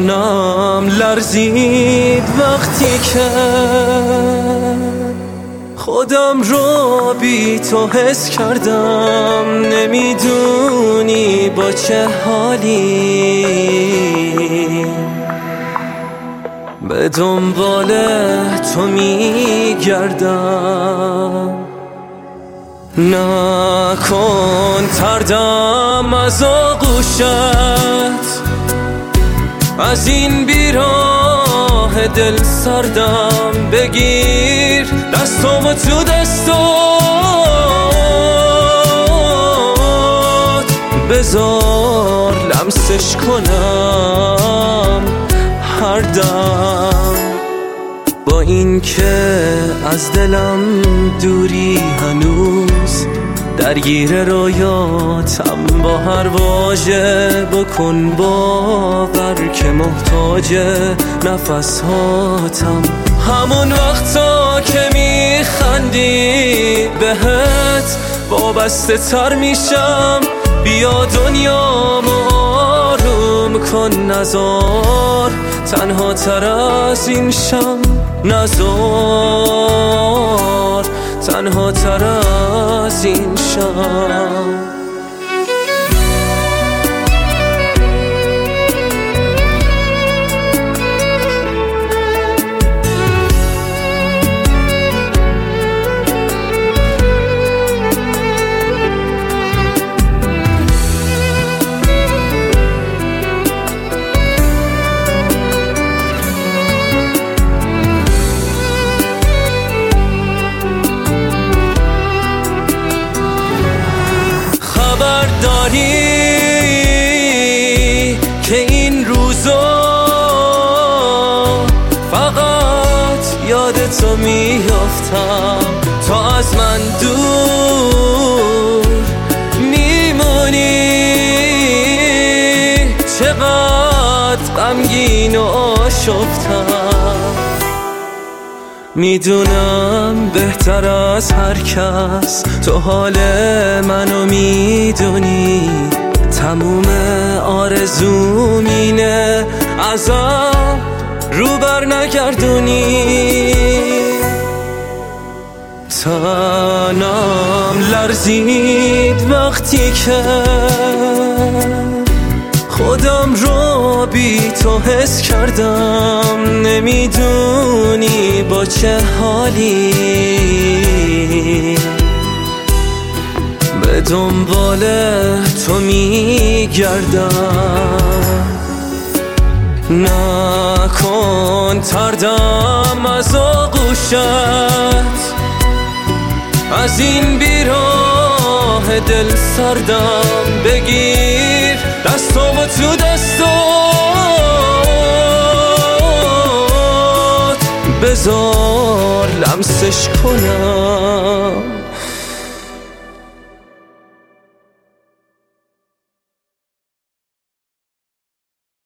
تنم لرزید وقتی که خودم رو بی تو حس کردم. نمیدونی با چه حالی به دنبال تو میگردم. نکن تردم از آغوشت، از این بیراه دل سردم. بگیر دستامو تو دستات، بذار لمسش کنم هر دم. با این که از دلم دوری هنوز درگیر رویاتم، با هر واژه بکن باور که محتاج نفساتم. همون وقتا که میخندی بهت وابسته تر میشم. بیا دنیامو آروم کن، نزار تنها تر از این شم. نزار تنها تر از این شم. داری که این روزا فقط یاد تو میافتم. تا از من دور میمونی، چقدر غمگین و آشفتم. میدونم بهتر از هر کس تو حال منو میدونی. تموم آرزوم اینه ازم رو بر نگردونی. تنم لرزید وقتی که خودم رو بی تو حس کردم. نمیدونی با چه حالی به دنبال تو میگردم. نکن تردم از آغوشت، از این بیراه دل سردم. بگیر دستامو تو دستات، بذار لمسش کنم